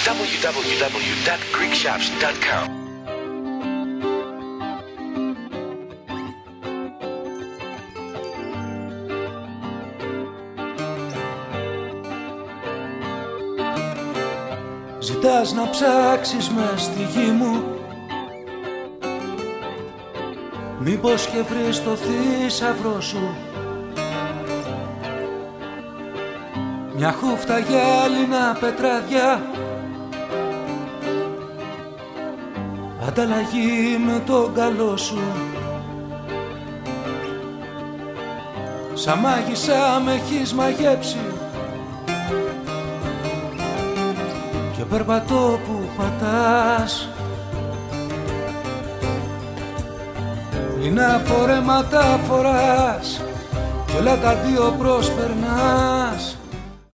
www.greekshops.com. Ζητάς να ψάξεις μες στη γη μου, μήπως και βρεις το θησαυρό σου. Μια χούφτα γυάλινα πετράδια, ανταλλαγή με τον καλό σου. Σαν μάγισσα με έχεις μαγέψει και περπατώ που πατάς. Λινά φορέματα φοράς κι όλα τα δύο προσπερνάς.